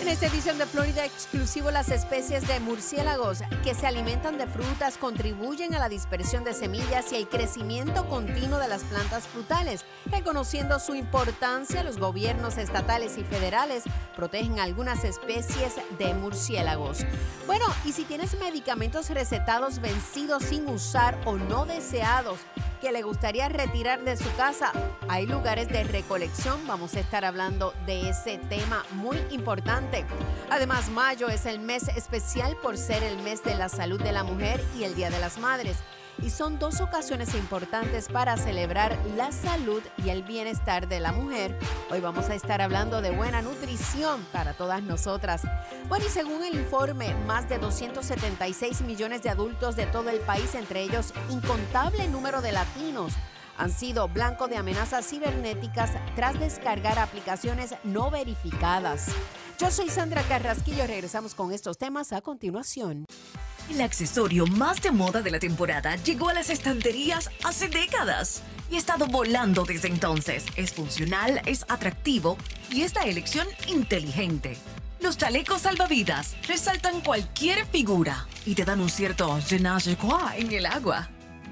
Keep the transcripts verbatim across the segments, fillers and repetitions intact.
En esta edición de Florida Exclusivo, las especies de murciélagos que se alimentan de frutas contribuyen a la dispersión de semillas y el crecimiento continuo de las plantas frutales. Reconociendo su importancia, los gobiernos estatales y federales protegen algunas especies de murciélagos. Bueno, y si tienes medicamentos recetados vencidos sin usar o no deseados que le gustaría retirar de su casa, hay lugares de recolección. Vamos a estar hablando de ese tema muy importante. Además, mayo es el mes especial por ser el mes de la salud de la mujer y el Día de las Madres. Y son dos ocasiones importantes para celebrar la salud y el bienestar de la mujer. Hoy vamos a estar hablando de buena nutrición para todas nosotras. Bueno, y según el informe, más de doscientos setenta y seis millones de adultos de todo el país, entre ellos incontable número de latinos, han sido blanco de amenazas cibernéticas tras descargar aplicaciones no verificadas. Yo soy Sandra Carrasquillo, regresamos con estos temas a continuación. El accesorio más de moda de la temporada llegó a las estanterías hace décadas y ha estado volando desde entonces. Es funcional, es atractivo y es la elección inteligente. Los chalecos salvavidas resaltan cualquier figura y te dan un cierto je ne sais quoi en el agua.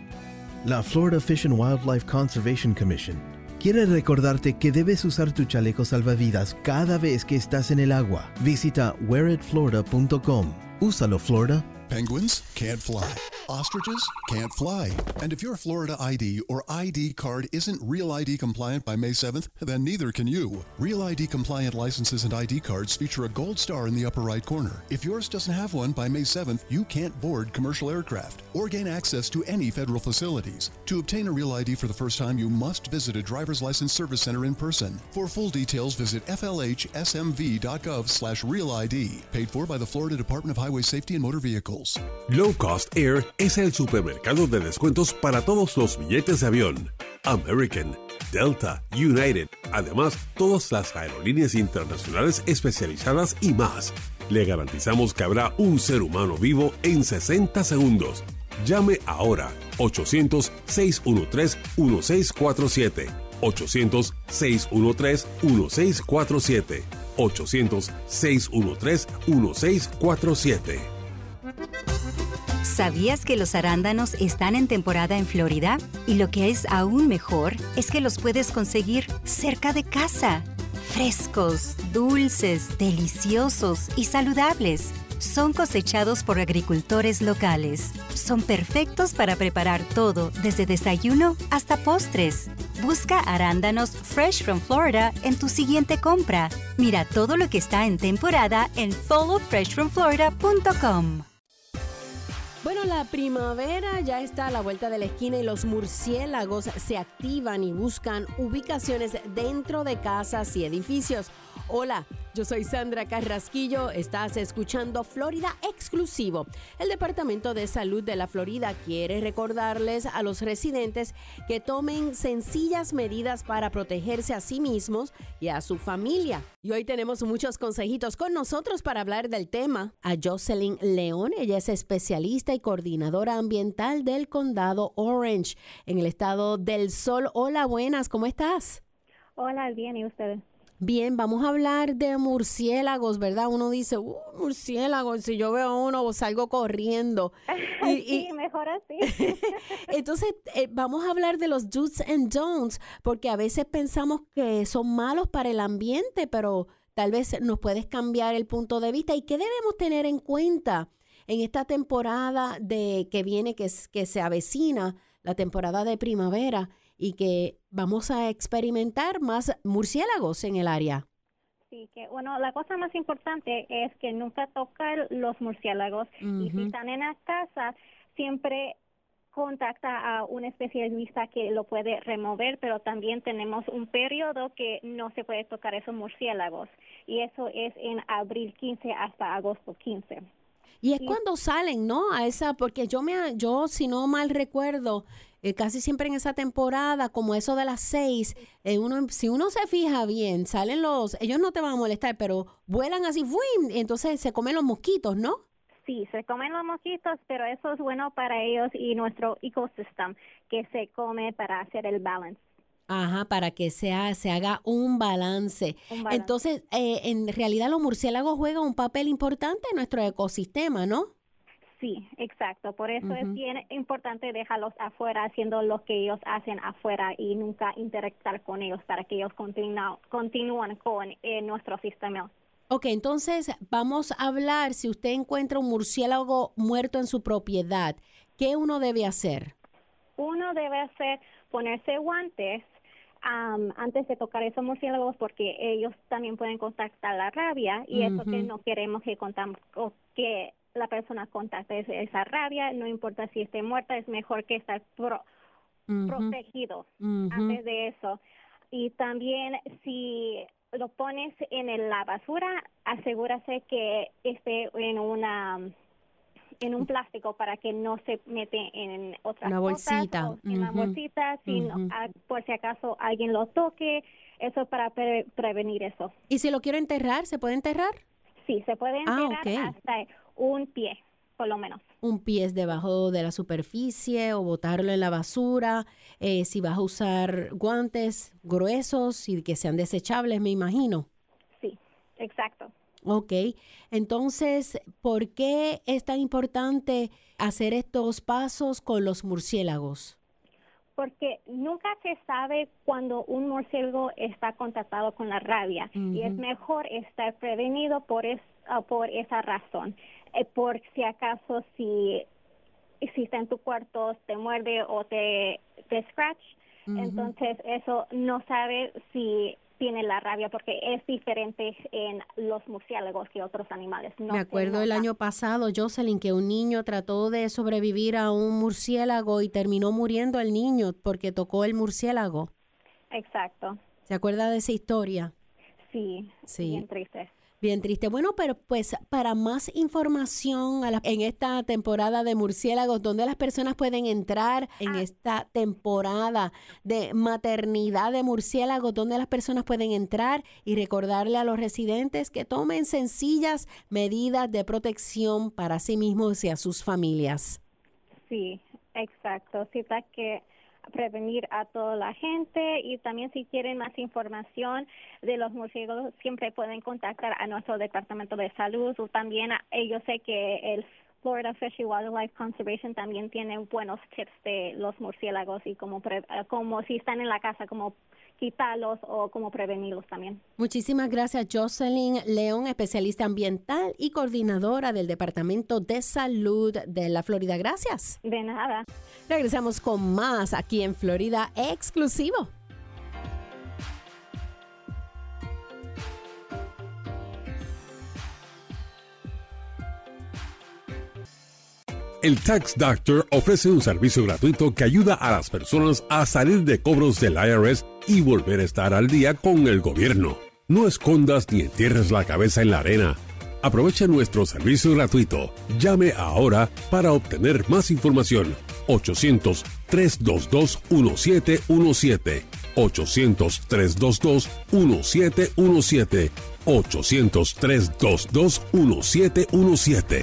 La Florida Fish and Wildlife Conservation Commission quiere recordarte que debes usar tu chaleco salvavidas cada vez que estás en el agua. Visita wear it florida punto com. Úsalo, Florida. Penguins can't fly. Ostriches can't fly. And if your Florida I D or I D card isn't Real I D compliant by May seventh, then neither can you. Real I D compliant licenses and I D cards feature a gold star in the upper right corner. If yours doesn't have one by May seventh, you can't board commercial aircraft or gain access to any federal facilities. To obtain a Real I D for the first time, you must visit a driver's license service center in person. For full details, visit f l h s m v dot gov slash real I D. Paid for by the Florida Department of Highway Safety and Motor Vehicles. Low Cost Air es el supermercado de descuentos para todos los billetes de avión. American, Delta, United, además todas las aerolíneas internacionales especializadas y más. Le garantizamos que habrá un ser humano vivo en sesenta segundos. Llame ahora ochocientos, seis uno tres, uno seis cuatro siete. ochocientos, seis uno tres, uno seis cuatro siete. ochocientos, seis uno tres, uno seis cuatro siete. ¿Sabías que los arándanos están en temporada en Florida? Y lo que es aún mejor es que los puedes conseguir cerca de casa. Frescos, dulces, deliciosos y saludables. Son cosechados por agricultores locales. Son perfectos para preparar todo, desde desayuno hasta postres. Busca arándanos Fresh from Florida en tu siguiente compra. Mira todo lo que está en temporada en follow fresh from florida punto com. Bueno, la primavera ya está a la vuelta de la esquina y los murciélagos se activan y buscan ubicaciones dentro de casas y edificios. Hola, yo soy Sandra Carrasquillo, estás escuchando Florida Exclusivo. El Departamento de Salud de la Florida quiere recordarles a los residentes que tomen sencillas medidas para protegerse a sí mismos y a su familia. Y hoy tenemos muchos consejitos con nosotros para hablar del tema. A Jocelyn León, ella es especialista y coordinadora ambiental del condado Orange en el estado del Sol. Hola, buenas, ¿cómo estás? Hola, bien, ¿y ustedes? Bien, vamos a hablar de murciélagos, ¿verdad? Uno dice, uh, murciélagos, si yo veo uno salgo corriendo. Y, sí, y... mejor así. Entonces, eh, vamos a hablar de los do's and don'ts, porque a veces pensamos que son malos para el ambiente, pero tal vez nos puedes cambiar el punto de vista. ¿Y qué debemos tener en cuenta en esta temporada de que viene, que, que se avecina, la temporada de primavera, y que vamos a experimentar más murciélagos en el área? Sí, que bueno, la cosa más importante es que nunca tocar los murciélagos. Uh-huh. Y si están en la casa, siempre contacta a un especialista que lo puede remover, pero también tenemos un periodo que no se puede tocar esos murciélagos, y eso es en abril quince hasta agosto quince. Y es y, cuando salen, ¿no? A esa, porque yo me, yo si no mal recuerdo, eh, casi siempre en esa temporada, como eso de las seis, eh, uno, si uno se fija bien, salen los, ellos no te van a molestar, pero vuelan así, ¡fuim! Entonces se comen los mosquitos, ¿no? Sí, se comen los mosquitos, pero eso es bueno para ellos y nuestro ecosistema, que se come para hacer el balance. Ajá, para que sea, se haga un balance. Un balance. Entonces, eh, en realidad los murciélagos juegan un papel importante en nuestro ecosistema, ¿no? Sí, exacto. Por eso Ujú. es bien importante dejarlos afuera haciendo lo que ellos hacen afuera y nunca interactuar con ellos para que ellos continu- continúen con eh, nuestro sistema. Ok, entonces vamos a hablar, si usted encuentra un murciélago muerto en su propiedad, ¿qué uno debe hacer? Uno debe hacer ponerse guantes um, antes de tocar esos murciélagos porque ellos también pueden contactar la rabia y eso que Ujú. no queremos que contam- o que la persona contacte es- esa rabia, no importa si esté muerta, es mejor que estar pro- Ujú, protegido ujú. antes de eso. Y también si lo pones en el- la basura, asegúrase que esté en una en un plástico para que no se mete en otras Una cosas bolsita, o en la ujú, bolsita, si no- ujú. ah, por si acaso alguien lo toque, eso para pre- prevenir eso. ¿Y si lo quiero enterrar, se puede enterrar? Sí, se puede Ah, enterrar ok. hasta un pie, por lo menos. Un pie es debajo de la superficie o botarlo en la basura. Eh, si vas a usar guantes gruesos y que sean desechables, me imagino. Sí, exacto. Ok, entonces, ¿por qué es tan importante hacer estos pasos con los murciélagos? Porque nunca se sabe cuando un murciélago está contactado con la rabia y es Ujú. mejor estar prevenido por es, ah, por esa razón. Eh, por si acaso si, si está en tu cuarto te muerde o te, te scratch, Ujú. entonces eso no sabe si tiene la rabia porque es diferente en los murciélagos que otros animales. No Me se acuerdo el nota. año pasado, Jocelyn, que un niño trató de sobrevivir a un murciélago y terminó muriendo el niño porque tocó el murciélago. Exacto. ¿Se acuerda de esa historia? Sí, Sí. bien triste. Bien triste. Bueno, pero pues para más información a la- en esta temporada de murciélagos, ¿dónde las personas pueden entrar en Ah. esta temporada de maternidad de murciélagos? ¿Dónde las personas pueden entrar y recordarle a los residentes que tomen sencillas medidas de protección para sí mismos y a sus familias? Sí, exacto. Sí, para que prevenir a toda la gente y también si quieren más información de los murciélagos siempre pueden contactar a nuestro departamento de salud o también a- eh, yo sé que el Florida Fish and Wildlife Conservation también tiene buenos tips de los murciélagos y cómo pre- eh, como si están en la casa cómo quitarlos o cómo prevenirlos también. Muchísimas gracias, Jocelyn León, especialista ambiental y coordinadora del Departamento de Salud de la Florida. Gracias. De nada. Regresamos con más aquí en Florida Exclusivo. El Tax Doctor ofrece un servicio gratuito que ayuda a las personas a salir de cobros del I R S y volver a estar al día con el gobierno. No escondas ni entierres la cabeza en la arena. Aproveche nuestro servicio gratuito. Llame ahora para obtener más información. ochocientos, tres dos dos, uno siete uno siete. ochocientos, tres dos dos, uno siete uno siete. ochocientos, tres dos dos, uno siete uno siete.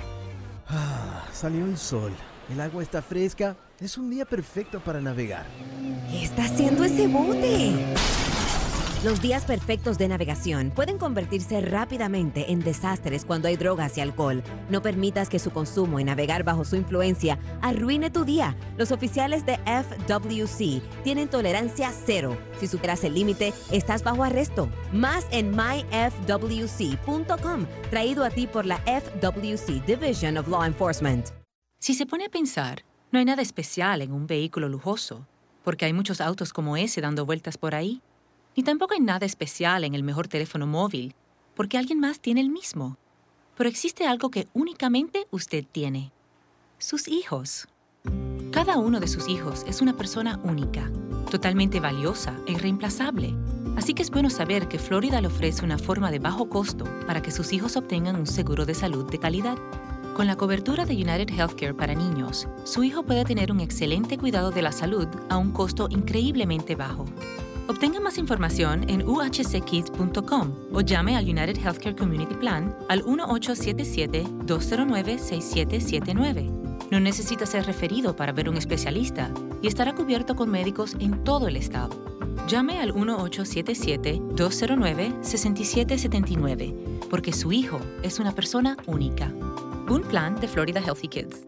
Ah, salió el sol. El agua está fresca. Es un día perfecto para navegar. ¿Qué está haciendo ese bote? Los días perfectos de navegación pueden convertirse rápidamente en desastres cuando hay drogas y alcohol. No permitas que su consumo y navegar bajo su influencia arruine tu día. Los oficiales de F W C tienen tolerancia cero. Si superas el límite, estás bajo arresto. Más en my f w c punto com, traído a ti por la F W C Division of Law Enforcement. Si se pone a pensar, no hay nada especial en un vehículo lujoso, porque hay muchos autos como ese dando vueltas por ahí. Ni tampoco hay nada especial en el mejor teléfono móvil, porque alguien más tiene el mismo. Pero existe algo que únicamente usted tiene. Sus hijos. Cada uno de sus hijos es una persona única, totalmente valiosa e irreemplazable. Así que es bueno saber que Florida le ofrece una forma de bajo costo para que sus hijos obtengan un seguro de salud de calidad. Con la cobertura de United Healthcare para niños, su hijo puede tener un excelente cuidado de la salud a un costo increíblemente bajo. Obtenga más información en u h c kids punto com o llame al United Healthcare Community Plan al uno ocho siete siete, dos cero nueve, seis siete siete nueve. No necesita ser referido para ver un especialista y estará cubierto con médicos en todo el estado. Llame al uno ocho siete siete, dos cero nueve, seis siete siete nueve, porque su hijo es una persona única. Un plan de Florida Healthy Kids.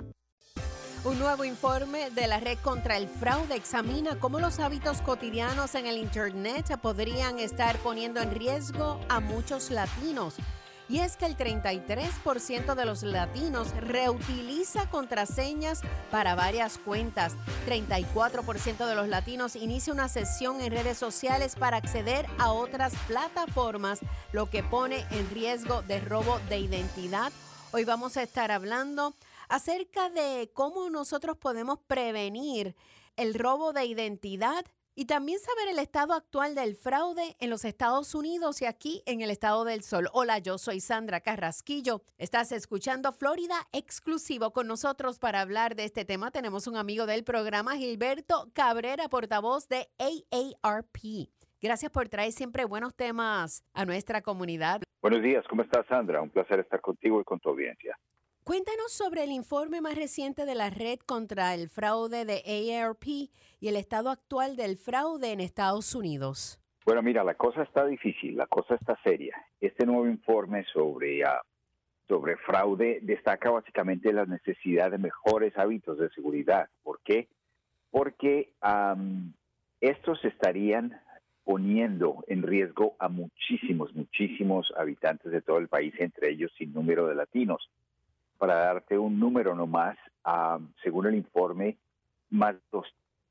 Un nuevo informe de la Red contra el Fraude examina cómo los hábitos cotidianos en el Internet podrían estar poniendo en riesgo a muchos latinos. Y es que el treinta y tres por ciento de los latinos reutiliza contraseñas para varias cuentas. treinta y cuatro por ciento de los latinos inicia una sesión en redes sociales para acceder a otras plataformas, lo que pone en riesgo de robo de identidad. Hoy vamos a estar hablando acerca de cómo nosotros podemos prevenir el robo de identidad y también saber el estado actual del fraude en los Estados Unidos y aquí en el Estado del Sol. Hola, yo soy Sandra Carrasquillo. Estás escuchando Florida Exclusivo. Con nosotros para hablar de este tema tenemos un amigo del programa, Gilberto Cabrera, portavoz de A A R P. Gracias por traer siempre buenos temas a nuestra comunidad. Buenos días, ¿cómo estás, Sandra? Un placer estar contigo y con tu audiencia. Cuéntanos sobre el informe más reciente de la Red contra el Fraude de A A R P y el estado actual del fraude en Estados Unidos. Bueno, mira, la cosa está difícil, la cosa está seria. Este nuevo informe sobre, uh, sobre fraude destaca básicamente la necesidad de mejores hábitos de seguridad. ¿Por qué? Porque um, estos estarían poniendo en riesgo a muchísimos, muchísimos habitantes de todo el país, entre ellos sin número de latinos. Para darte un número nomás, uh, según el informe, más de dos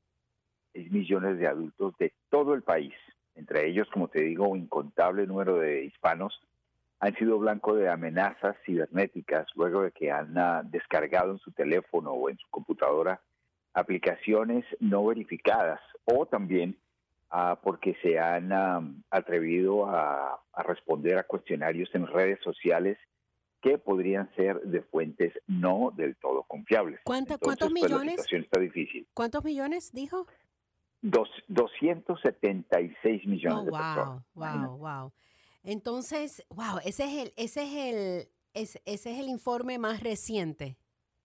millones de adultos de todo el país, entre ellos, como te digo, un incontable número de hispanos, han sido blanco de amenazas cibernéticas luego de que han uh, descargado en su teléfono o en su computadora aplicaciones no verificadas o también uh, porque se han uh, atrevido a, a responder a cuestionarios en redes sociales que podrían ser de fuentes no del todo confiables. ¿Cuánta, Entonces, ¿Cuántos pues, millones? La situación está difícil. ¿Cuántos millones dijo? Dos, doscientos setenta y seis millones oh, de wow, personas. Wow, Imagínate. wow. Entonces, wow, ese es el, ese es el, ese, ese es el informe más reciente.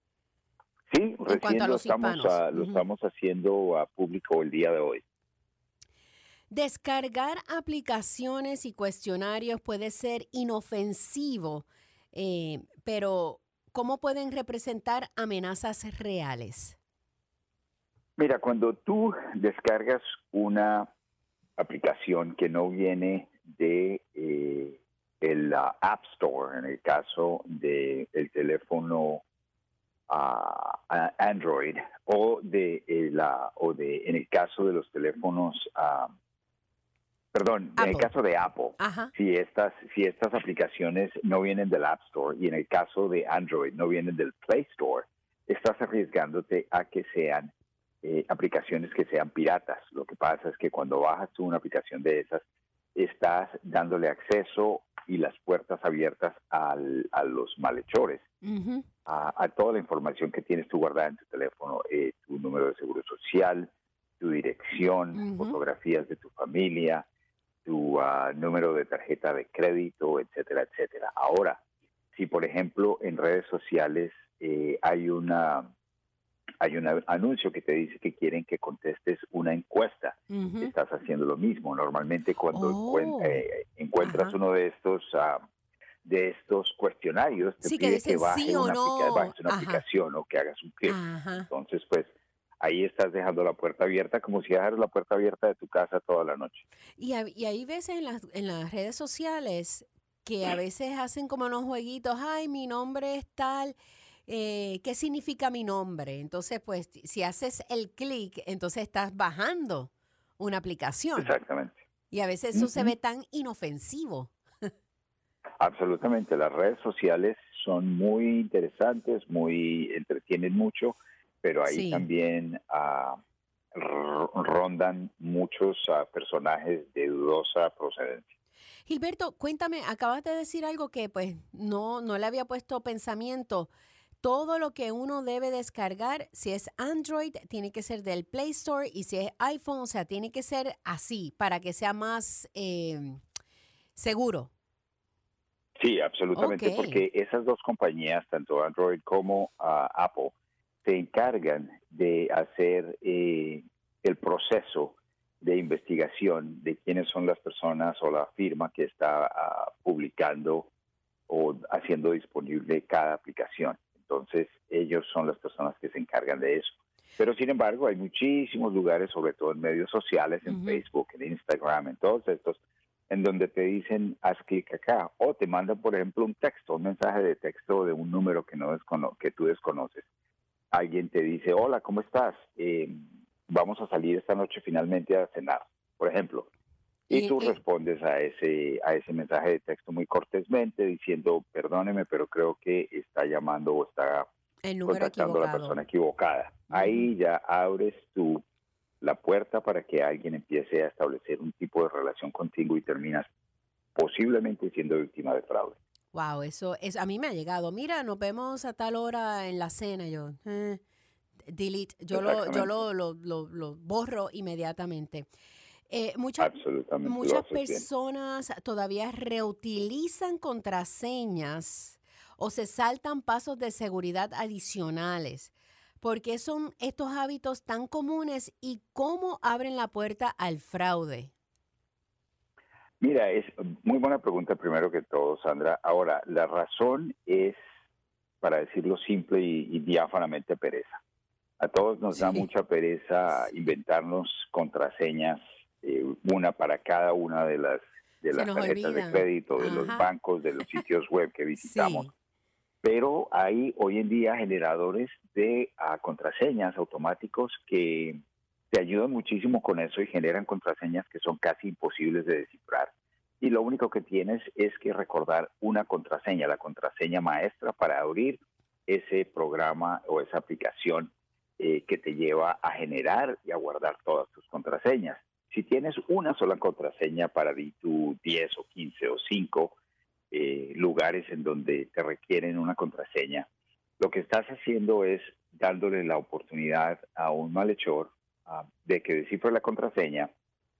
Sí, en cuanto a los estamos, hispanos. a, lo uh-huh. estamos haciendo a público el día de hoy. Descargar aplicaciones y cuestionarios puede ser inofensivo, eh, pero ¿cómo pueden representar amenazas reales? Mira, cuando tú descargas una aplicación que no viene de eh, el uh, App Store, en el caso del teléfono uh, Android, o de eh, la o de en el caso de los teléfonos, uh, perdón, Apple. En el caso de Apple, Ajá. si estas si estas aplicaciones no vienen del App Store y en el caso de Android no vienen del Play Store, estás arriesgándote a que sean Eh, aplicaciones que sean piratas. Lo que pasa es que cuando bajas tú una aplicación de esas, estás dándole acceso y las puertas abiertas al, a los malhechores, uh-huh. a, a toda la información que tienes tú guardada en tu teléfono, eh, tu número de seguro social, tu dirección, uh-huh. fotografías de tu familia, tu uh, número de tarjeta de crédito, etcétera, etcétera. Ahora, si por ejemplo en redes sociales eh, hay una Hay un anuncio que te dice que quieren que contestes una encuesta. Uh-huh. Estás haciendo lo mismo. Normalmente cuando Oh. encuent- eh, encuentras Ajá. uno de estos uh, de estos cuestionarios, te Sí, que pide dicen que bajes sí o una, no. aplica- bajes una Ajá. aplicación o que hagas un clic. Ajá. Entonces, pues, ahí estás dejando la puerta abierta como si dejaras la puerta abierta de tu casa toda la noche. Y, hay- y hay veces en las, en las redes sociales que a veces hacen como unos jueguitos, ay, mi nombre es tal, eh, ¿qué significa mi nombre? Entonces, pues, si haces el clic, entonces estás bajando una aplicación. Exactamente. Y a veces eso Ujú. se ve tan inofensivo. Absolutamente. Las redes sociales son muy interesantes, muy entretienen mucho, pero ahí Sí. también uh, r- rondan muchos uh, personajes de dudosa procedencia. Gilberto, cuéntame, acabas de decir algo que pues no, no le había puesto pensamiento. Todo lo que uno debe descargar, si es Android, tiene que ser del Play Store y si es iPhone, o sea, tiene que ser así para que sea más eh, seguro. Sí, absolutamente, Ok. porque esas dos compañías, tanto Android como uh, Apple, se encargan de hacer eh, el proceso de investigación de quiénes son las personas o la firma que está uh, publicando o haciendo disponible cada aplicación. Entonces, ellos son las personas que se encargan de eso. Pero, sin embargo, hay muchísimos lugares, sobre todo en medios sociales, en uh-huh. Facebook, en Instagram, en todos estos, en donde te dicen, haz clic acá. O te mandan, por ejemplo, un texto, un mensaje de texto de un número que, no descono- que tú desconoces. Alguien te dice, hola, ¿cómo estás? Eh, vamos a salir esta noche finalmente a cenar, por ejemplo. Y, y tú y... respondes a ese a ese mensaje de texto muy cortésmente diciendo, perdóneme, pero creo que está llamando o está el número contactando equivocado. a la persona equivocada. Uh-huh. Ahí ya abres tú la puerta para que alguien empiece a establecer un tipo de relación contigo y terminas posiblemente siendo víctima de fraude. Wow, eso es, a mí me ha llegado. Mira, nos vemos a tal hora en la cena. Yo, eh, delete. Yo lo, yo lo, lo, lo, lo borro inmediatamente. Eh, muchas muchas personas bien. todavía reutilizan contraseñas o se saltan pasos de seguridad adicionales. ¿Por qué son estos hábitos tan comunes y cómo abren la puerta al fraude? Mira, es muy buena pregunta primero que todo, Sandra. Ahora, la razón es, para decirlo simple y, y diáfanamente, pereza. A todos nos sí. da mucha pereza inventarnos contraseñas, eh, una para cada una de las de las tarjetas olvidan. de crédito, de Ajá. los bancos, de los sitios web que visitamos. Sí. Pero hay hoy en día generadores de uh, contraseñas automáticos que te ayudan muchísimo con eso y generan contraseñas que son casi imposibles de descifrar. Y lo único que tienes es que recordar una contraseña, la contraseña maestra para abrir ese programa o esa aplicación eh, que te lleva a generar y a guardar todas tus contraseñas. Si tienes una sola contraseña para tu diez o quince o cinco eh, lugares en donde te requieren una contraseña, lo que estás haciendo es dándole la oportunidad a un malhechor uh, de que descifre la contraseña.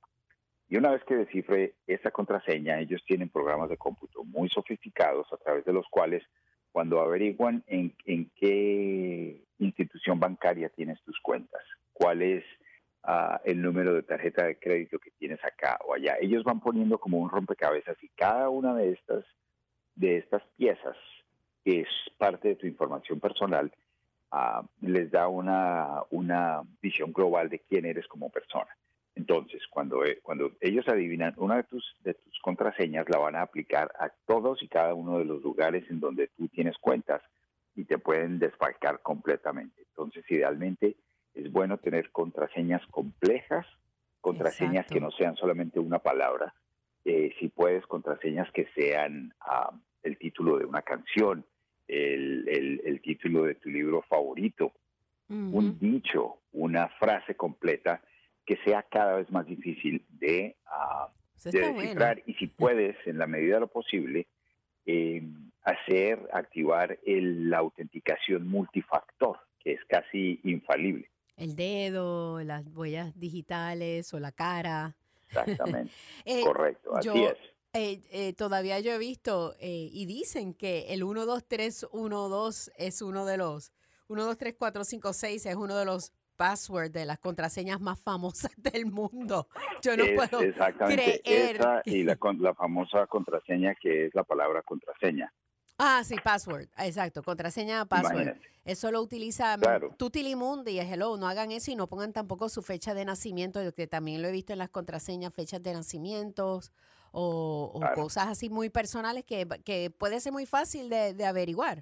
Y una vez que descifre esa contraseña, ellos tienen programas de cómputo muy sofisticados a través de los cuales, cuando averiguan en, en qué institución bancaria tienes tus cuentas, cuál es uh, el número de tarjeta de crédito que tienes acá o allá, ellos van poniendo como un rompecabezas y cada una de estas, de estas piezas, que es parte de tu información personal, uh, les da una, una visión global de quién eres como persona. Entonces, cuando, cuando ellos adivinan una de tus, de tus contraseñas, la van a aplicar a todos y cada uno de los lugares en donde tú tienes cuentas y te pueden desfalcar completamente. Entonces, idealmente, es bueno tener contraseñas complejas, contraseñas Exacto. que no sean solamente una palabra. Eh, si puedes, contraseñas que sean uh, el título de una canción, el, el, el título de tu libro favorito, uh-huh. un dicho, una frase completa, que sea cada vez más difícil de, uh, de descifrar bueno. Y si puedes, en la medida de lo posible, eh, hacer, activar el, la autenticación multifactor, que es casi infalible. El dedo, las huellas digitales o la cara. Exactamente, eh, correcto, así yo, es. Eh, eh, todavía yo he visto eh, y dicen que el uno dos tres uno dos es uno de los, uno dos tres cuatro cinco seis es uno de los password de las contraseñas más famosas del mundo. Yo no es, puedo exactamente creer. Esa y la, la famosa contraseña que es la palabra contraseña. Ah, sí, password. Exacto, contraseña password. Imagínate. Eso lo utiliza claro. Tutilimundi y Hello. No hagan eso y no pongan tampoco su fecha de nacimiento, que también lo he visto en las contraseñas, fechas de nacimientos o, o claro. cosas así muy personales que, que puede ser muy fácil de, de averiguar.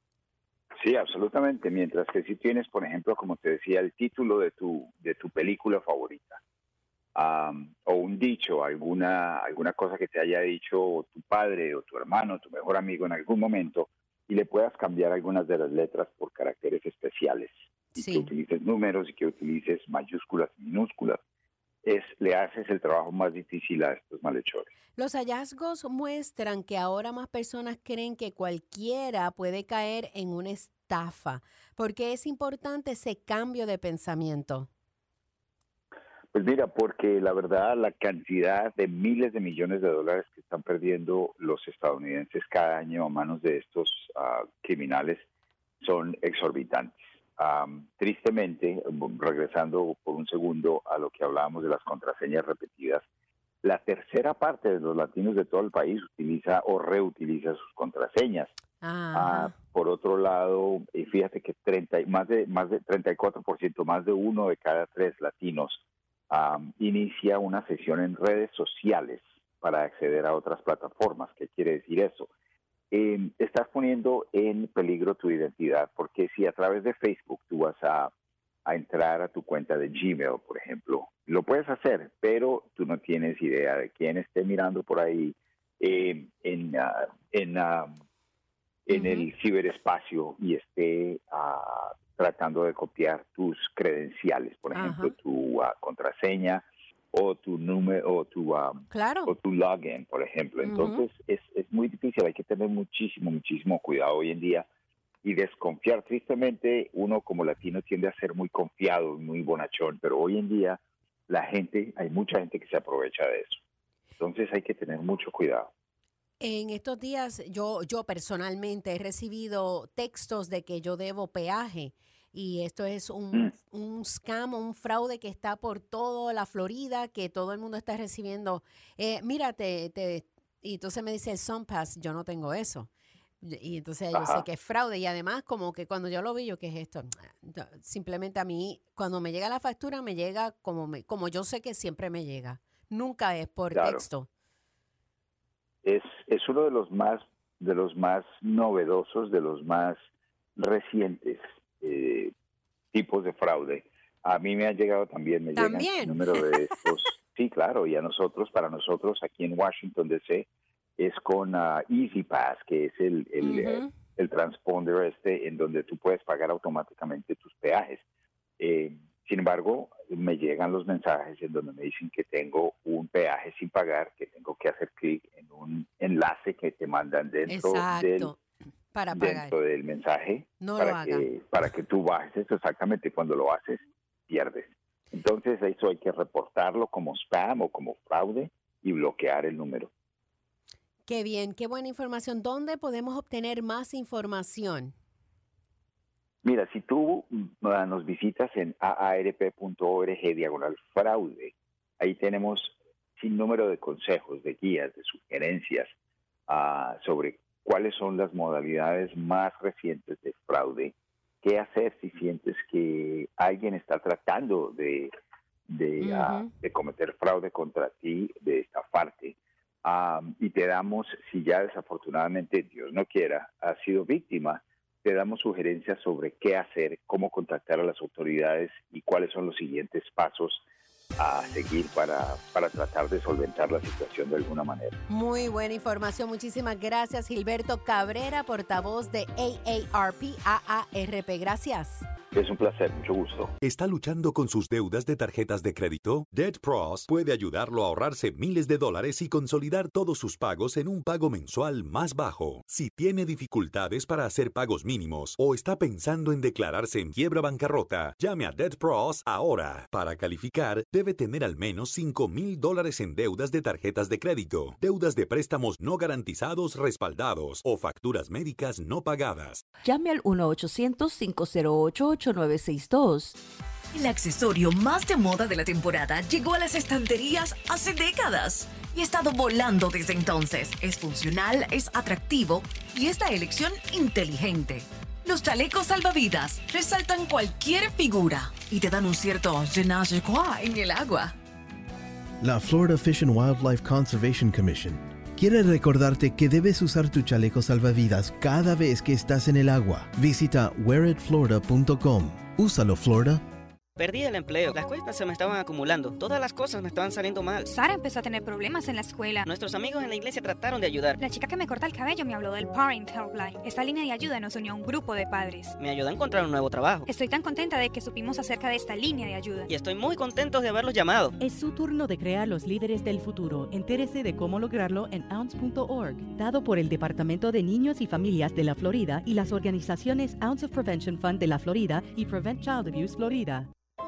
Sí, absolutamente. Mientras que si tienes, por ejemplo, como te decía, el título de tu de tu película favorita um, o un dicho, alguna alguna cosa que te haya dicho tu padre o tu hermano, tu mejor amigo en algún momento y le puedas cambiar algunas de las letras por caracteres especiales y sí. que utilices números y que utilices mayúsculas y minúsculas, es le haces el trabajo más difícil a estos malhechores. Los hallazgos muestran que ahora más personas creen que cualquiera puede caer en una estafa. ¿Por qué es importante ese cambio de pensamiento? Pues mira, porque la verdad la cantidad de miles de millones de dólares que están perdiendo los estadounidenses cada año a manos de estos uh, criminales son exorbitantes. Um, tristemente, regresando por un segundo a lo que hablábamos de las contraseñas repetidas, la tercera parte de los latinos de todo el país utiliza o reutiliza sus contraseñas. Ah, por otro lado, fíjate que treinta, más de más de treinta y cuatro por ciento, más de uno de cada tres latinos um, inicia una sesión en redes sociales para acceder a otras plataformas. ¿Qué quiere decir eso? Eh, estás poniendo en peligro tu identidad, porque si a través de Facebook tú vas a, a entrar a tu cuenta de Gmail, por ejemplo, lo puedes hacer, pero tú no tienes idea de quién esté mirando por ahí eh, en, uh, en, uh, en uh-huh. el ciberespacio y esté uh, tratando de copiar tus credenciales, por ejemplo, uh-huh. tu uh, contraseña, o tu número, o tu, um, claro. o tu login, por ejemplo. Entonces, uh-huh. es, es muy difícil, hay que tener muchísimo, muchísimo cuidado hoy en día y desconfiar. Tristemente, uno como latino tiende a ser muy confiado, muy bonachón, pero hoy en día la gente, hay mucha gente que se aprovecha de eso. Entonces, hay que tener mucho cuidado. En estos días, yo, yo personalmente he recibido textos de que yo debo peaje. Y esto es un, mm. un scam, un fraude que está por toda la Florida, que todo el mundo está recibiendo. Eh, mira, te, te, y entonces me dice SunPass, yo no tengo eso. Y entonces Ajá. yo sé que es fraude. Y además, como que cuando yo lo vi, yo, ¿qué es esto? Simplemente a mí, cuando me llega la factura, me llega como, me, como yo sé que siempre me llega. Nunca es por claro. texto. Es, es uno de los más, de los más novedosos, de los más recientes Eh, tipos de fraude. A mí me ha llegado también, me ¿También? llegan el número de estos. Sí, claro, y a nosotros, para nosotros aquí en Washington D C es con uh, EasyPass, que es el, el, uh-huh. el, el transponder este en donde tú puedes pagar automáticamente tus peajes. Eh, sin embargo, me llegan los mensajes en donde me dicen que tengo un peaje sin pagar, que tengo que hacer clic en un enlace que te mandan dentro Exacto. del Para pagar. dentro del mensaje no para lo haga. que para que tú bajes eso. Exactamente, cuando lo haces pierdes. Entonces eso hay que reportarlo como spam o como fraude y bloquear el número. Qué bien, qué buena información. ¿Dónde podemos obtener más información? Mira, si tú uh, nos visitas en aarp.org diagonal fraude, ahí tenemos sin número de consejos, de guías, de sugerencias uh, sobre cuáles son las modalidades más recientes de fraude, qué hacer si sientes que alguien está tratando de, de, uh-huh. uh, de cometer fraude contra ti, de estafarte, um, y te damos, si ya desafortunadamente, Dios no quiera, has sido víctima, te damos sugerencias sobre qué hacer, cómo contactar a las autoridades y cuáles son los siguientes pasos a seguir para, para tratar de solventar la situación de alguna manera. Muy buena información. Muchísimas gracias, Gilberto Cabrera, portavoz de A A R P, A A R P. Gracias. Es un placer, mucho gusto. ¿Está luchando con sus deudas de tarjetas de crédito? DebtPros puede ayudarlo a ahorrarse miles de dólares y consolidar todos sus pagos en un pago mensual más bajo. Si tiene dificultades para hacer pagos mínimos o está pensando en declararse en quiebra bancarrota, llame a DebtPros ahora. Para calificar, debe tener al menos cinco mil dólares en deudas de tarjetas de crédito, deudas de préstamos no garantizados respaldados o facturas médicas no pagadas. Llame al uno ochocientos, cinco cero ocho, ocho nueve seis dos. El accesorio más de moda de la temporada llegó a las estanterías hace décadas y ha estado volando desde entonces. Es funcional, es atractivo y es la elección inteligente. Los chalecos salvavidas resaltan cualquier figura y te dan un cierto je ne sais quoi en el agua. La Florida Fish and Wildlife Conservation Commission quiere recordarte que debes usar tu chaleco salvavidas cada vez que estás en el agua. Visita wear it florida punto com. Úsalo, Florida. Perdí el empleo, las cuentas se me estaban acumulando, todas las cosas me estaban saliendo mal. Sara empezó a tener problemas en la escuela. Nuestros amigos en la iglesia trataron de ayudar. La chica que me corta el cabello me habló del Parent Helpline. Esta línea de ayuda nos unió a un grupo de padres. Me ayudó a encontrar un nuevo trabajo. Estoy tan contenta de que supimos acerca de esta línea de ayuda. Y estoy muy contento de haberlos llamado. Es su turno de crear los líderes del futuro. Entérese de cómo lograrlo en ounce punto org, dado por el Departamento de Niños y Familias de la Florida y las organizaciones Ounce of Prevention Fund de la Florida y Prevent Child Abuse Florida.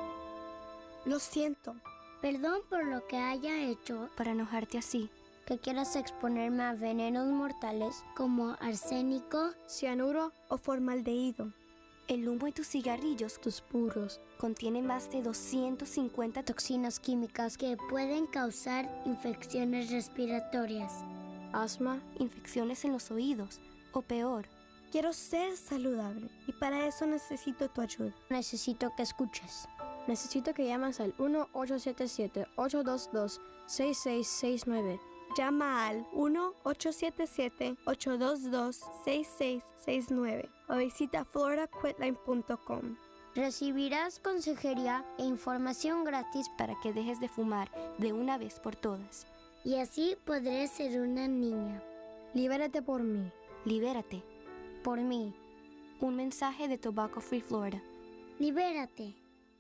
Lo siento. Perdón por lo que haya hecho para enojarte así. Que quieras exponerme a venenos mortales como arsénico, cianuro o formaldehído. El humo de tus cigarrillos, tus puros, contienen más de doscientas cincuenta toxinas químicas que pueden causar infecciones respiratorias, asma, infecciones en los oídos o peor. Quiero ser saludable y para eso necesito tu ayuda. Necesito que escuches. Necesito que llames al uno ocho siete siete, ocho dos dos, seis seis seis nueve. Llama al uno ocho siete siete, ocho dos dos, seis seis seis nueve o visita florida quitline punto com. Recibirás consejería e información gratis para que dejes de fumar de una vez por todas. y así podré ser una niña. Libérate por mí. Libérate. Por mí. Un mensaje de Tobacco Free Florida. Libérate.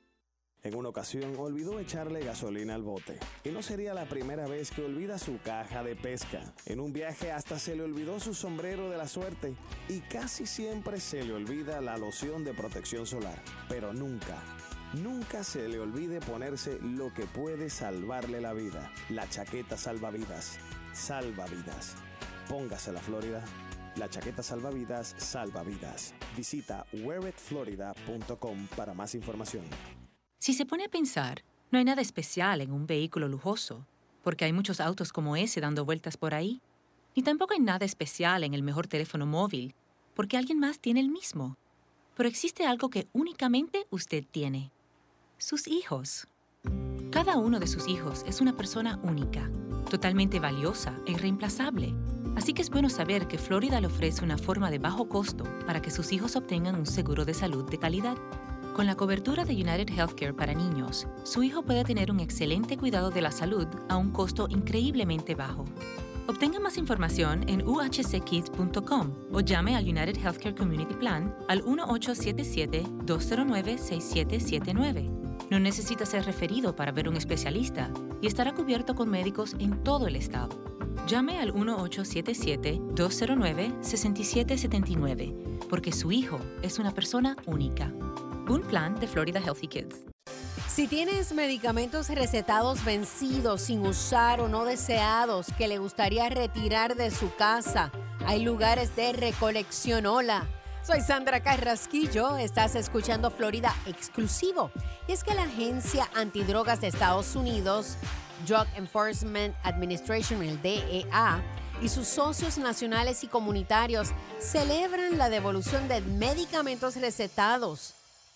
En una ocasión olvidó echarle gasolina al bote. Y no sería la primera vez que olvida su caja de pesca. En un viaje hasta se le olvidó su sombrero de la suerte. Y casi siempre se le olvida la loción de protección solar. Pero nunca, nunca se le olvide ponerse lo que puede salvarle la vida. La chaqueta salvavidas. Salvavidas. Póngase la Florida. La chaqueta salvavidas salva vidas. Visita wear it florida punto com para más información. Si se pone a pensar, no hay nada especial en un vehículo lujoso, porque hay muchos autos como ese dando vueltas por ahí. Ni tampoco hay nada especial en el mejor teléfono móvil, porque alguien más tiene el mismo. Pero existe algo que únicamente usted tiene. Sus hijos. Cada uno de sus hijos es una persona única, totalmente valiosa e irreemplazable. Así que es bueno saber que Florida le ofrece una forma de bajo costo para que sus hijos obtengan un seguro de salud de calidad. Con la cobertura de United Healthcare para niños, su hijo puede tener un excelente cuidado de la salud a un costo increíblemente bajo. Obtenga más información en u h c kids punto com o llame al United Healthcare Community Plan al uno ocho siete siete, dos cero nueve, seis siete siete nueve. No necesita ser referido para ver un especialista y estará cubierto con médicos en todo el estado. Llame al uno ocho siete siete, dos cero nueve, seis siete siete nueve porque su hijo es una persona única. Un plan de Florida Healthy Kids. Si tienes medicamentos recetados vencidos, sin usar o no deseados, que le gustaría retirar de su casa, hay lugares de recolección. Hola, soy Sandra Carrasquillo, estás escuchando Florida Exclusivo. Y es que la Agencia Antidrogas de Estados Unidos, Drug Enforcement Administration, el D E A, y sus socios nacionales y comunitarios celebran la devolución de medicamentos recetados.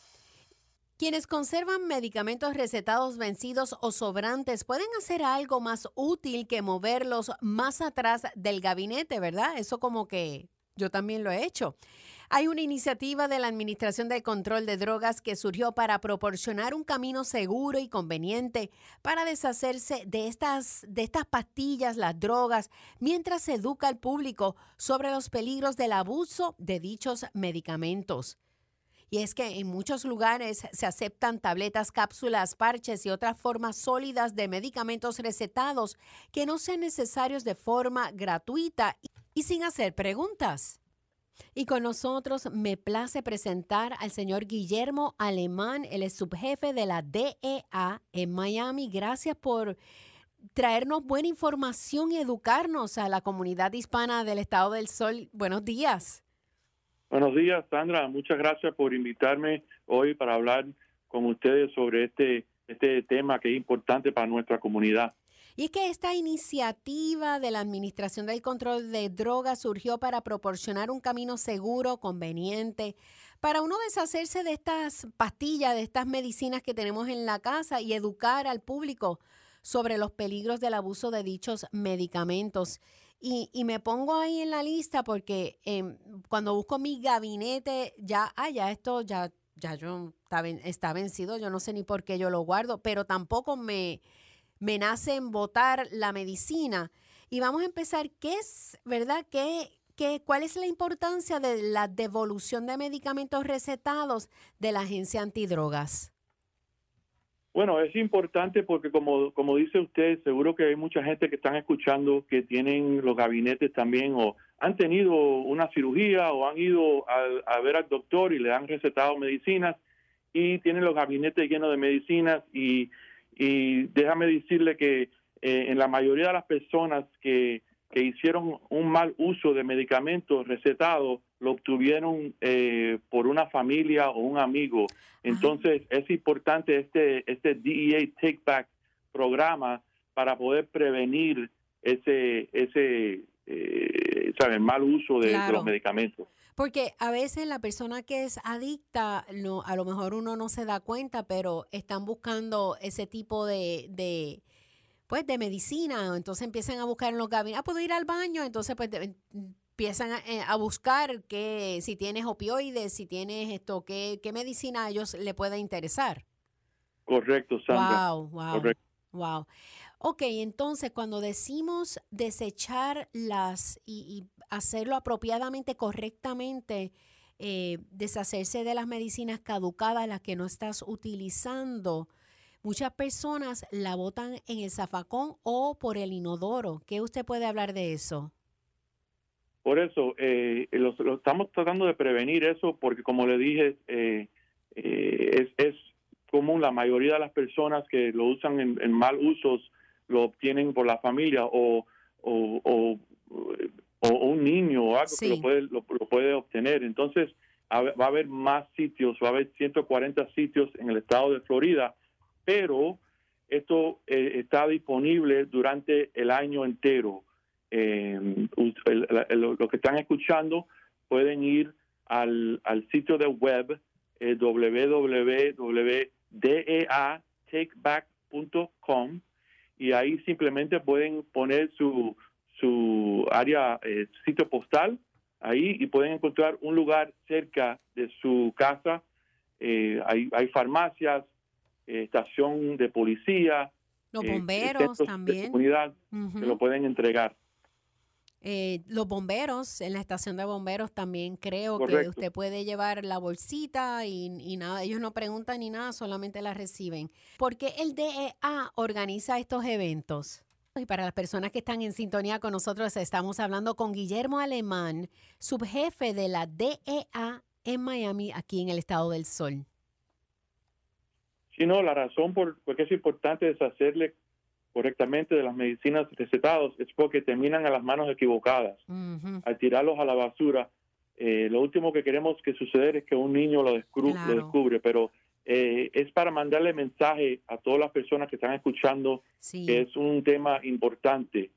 Quienes conservan medicamentos recetados vencidos o sobrantes pueden hacer algo más útil que moverlos más atrás del gabinete, ¿verdad? Eso como que yo también lo he hecho. Hay una iniciativa de la Administración de Control de Drogas que surgió para proporcionar un camino seguro y conveniente para deshacerse de estas, de estas pastillas, las drogas, mientras se educa al público sobre los peligros del abuso de dichos medicamentos. Y es que en muchos lugares se aceptan tabletas, cápsulas, parches y otras formas sólidas de medicamentos recetados que no sean necesarios de forma gratuita y sin hacer preguntas. Y con nosotros me place presentar al señor Guillermo Alemán, el subjefe de la D E A en Miami. Gracias por traernos buena información y educarnos a la comunidad hispana del Estado del Sol. Buenos días. Buenos días, Sandra. Muchas gracias por invitarme hoy para hablar con ustedes sobre este, este tema que es importante para nuestra comunidad. Y es que esta iniciativa de la Administración del Control de Drogas surgió para proporcionar un camino seguro, conveniente, para uno deshacerse de estas pastillas, de estas medicinas que tenemos en la casa y educar al público sobre los peligros del abuso de dichos medicamentos. Y, y me pongo ahí en la lista porque eh, cuando busco mi gabinete, ya, ah, ya esto, ya, ya yo está, ven, está vencido, yo no sé ni por qué yo lo guardo, pero tampoco me, me nace en botar la medicina. Y vamos a empezar, ¿qué es, verdad? ¿Qué, qué, ¿Cuál es la importancia de la devolución de medicamentos recetados de la Agencia Antidrogas? Bueno, es importante porque como, como dice usted, seguro que hay mucha gente que están escuchando que tienen los gabinetes también o han tenido una cirugía o han ido a, a ver al doctor y le han recetado medicinas y tienen los gabinetes llenos de medicinas y, y déjame decirle que eh, en la mayoría de las personas que que hicieron un mal uso de medicamentos recetados lo obtuvieron eh, por una familia o un amigo. Entonces, Ajá. es importante este, este D E A Take Back programa para poder prevenir ese, ese eh, ¿saben? mal uso de, claro. de los medicamentos. Porque a veces la persona que es adicta, no, a lo mejor uno no se da cuenta, pero están buscando ese tipo de... de pues de medicina, entonces empiezan a buscar en los gabinetes, ah, puedo ir al baño, entonces pues de, empiezan a, a buscar que si tienes opioides, si tienes esto, qué, qué medicina a ellos le pueda interesar. Correcto, Sandra. Wow, wow, Correcto. wow. Ok, entonces cuando decimos desechar las y, y hacerlo apropiadamente, correctamente, eh, deshacerse de las medicinas caducadas, las que no estás utilizando, muchas personas la botan en el zafacón o por el inodoro. ¿Qué usted puede hablar de eso? Por eso, eh, lo, lo estamos tratando de prevenir eso porque, como le dije, eh, eh, es, es común, la mayoría de las personas que lo usan en, en mal usos lo obtienen por la familia o, o, o, o un niño o algo sí. que lo puede, lo, lo puede obtener. Entonces, va a haber más sitios, va a haber ciento cuarenta sitios en el estado de Florida, pero esto eh, está disponible durante el año entero. Eh, el, el, el, lo que están escuchando pueden ir al, al sitio de web eh, w w w punto d e a take back punto com y ahí simplemente pueden poner su, su área, eh, sitio postal ahí y pueden encontrar un lugar cerca de su casa. Eh, hay, hay farmacias, eh, estación de policía, los bomberos eh, también, de comunidad uh-huh. que lo pueden entregar. Eh, los bomberos, en la estación de bomberos también creo Correcto. que usted puede llevar la bolsita y, y nada, ellos no preguntan ni nada, solamente la reciben. ¿Por qué el D E A organiza estos eventos? Y para las personas que están en sintonía con nosotros, estamos hablando con Guillermo Alemán, subjefe de la D E A en Miami, aquí en el Estado del Sol. Sí, no, la razón por, por qué es importante deshacerle correctamente de las medicinas recetadas es porque terminan a las manos equivocadas. Uh-huh. Al tirarlos a la basura, eh, lo último que queremos que suceda es que un niño lo, descru- claro. lo descubre, pero eh, es para mandarle mensaje a todas las personas que están escuchando sí. que es un tema importante.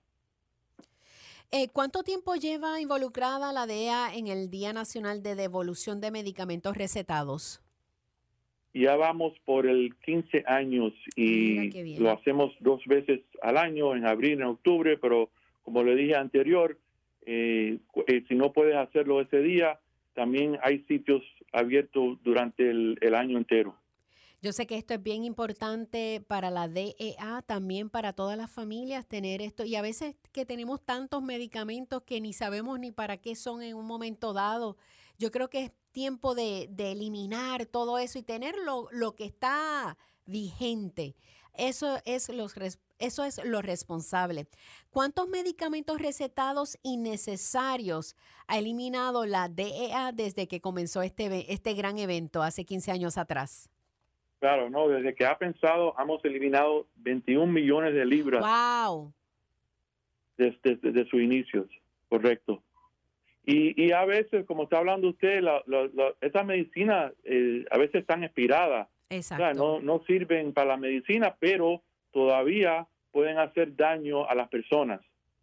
Eh, ¿Cuánto tiempo lleva involucrada la D E A en el Día Nacional de Devolución de Medicamentos Recetados? Ya vamos por el quince años y lo hacemos dos veces al año, en abril y en octubre, pero como le dije anterior, eh, eh, si no puedes hacerlo ese día, también hay sitios abiertos durante el, el año entero. Yo sé que esto es bien importante para la D E A, también para todas las familias tener esto, y a veces que tenemos tantos medicamentos que ni sabemos ni para qué son en un momento dado. Yo creo que es tiempo de, de eliminar todo eso y tener lo, lo que está vigente. Eso es, los, eso es lo responsable. ¿Cuántos medicamentos recetados innecesarios ha eliminado la D E A desde que comenzó este, este gran evento hace quince años atrás? Claro, no, desde que ha pensado hemos eliminado veintiún millones de libras. ¡Wow! Desde, desde, desde sus inicios, correcto. Y, y a veces, como está hablando usted, la, la, la, estas medicinas eh, a veces están expiradas. Exacto. O sea, no, no sirven para la medicina, pero todavía pueden hacer daño a las personas.